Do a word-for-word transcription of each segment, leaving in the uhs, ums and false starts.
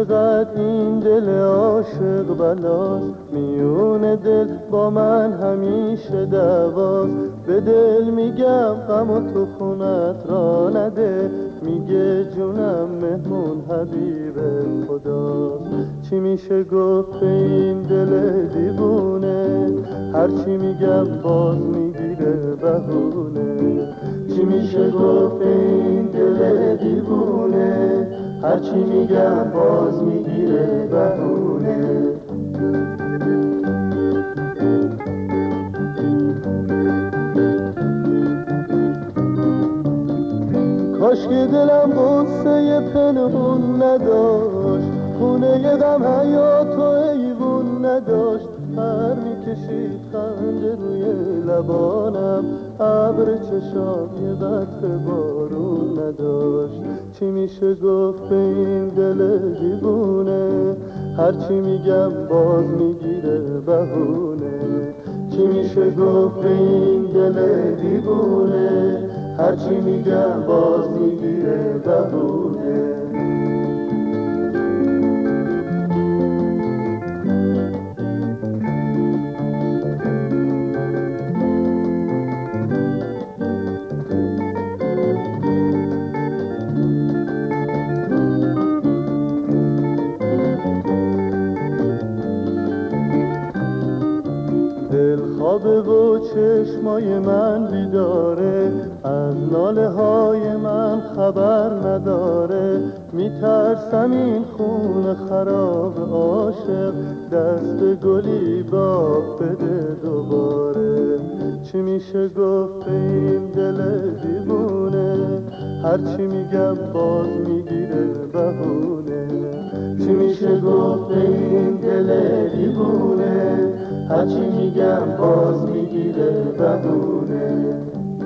چقدر این دل عاشق بلاست، میون دل با من همیشه دعواست. به دل میگم غم و تو خونت را نده، میگه جونم مهمون حبیب خداست. چی میشه گفت به این دل دیوونه، هرچی میگم باز میگیره بهونه. چی میشه گفت به این دل دیوونه، هرچی میگم باز میگیره بهونه. کاش که دلم غصه پنهون نداشت، خونه غم حیات و ایوون نداشت. هر میکشید خنده روی لبانم، ابر چشام یه قطره بارون نداشت. چی میشه گفت به این دل دیوونه، هرچی میگم باز میگیره بهونه. چی میشه گفت به این دل دیوونه، هرچی میگم باز میگیره بهونه. دل خوابه و چشمای من بیداره، از ناله های من خبر نداره. میترسم این خون خراب عاشق، دست گلی باغ بده دوباره. چی میشه گفت به این دل دیوونه، هرچی میگم باز میگیره بهونه. چی میشه گفت به این دل دیوونه، هرچی میگم باز میگیره بهونه.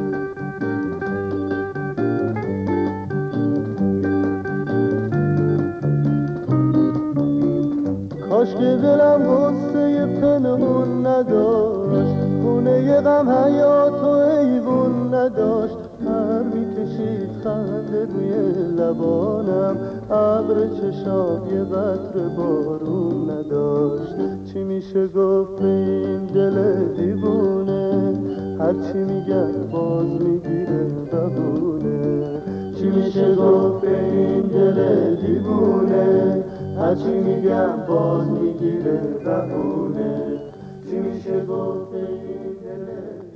کاش که دلم غصه پنهون نداشت، خونه غم حیات و ایوون نداشت. هر میکشید خنده روی لبانم، ابر چشام یه قطره بارون نداشت. چی میشه گفت به این دل دیوونه، هرچی میگم باز میگیره بهونه. چی میشه گفت به این دل دیوونه، هرچی میگم باز میگیره بهونه. چی میشه گفت به این دل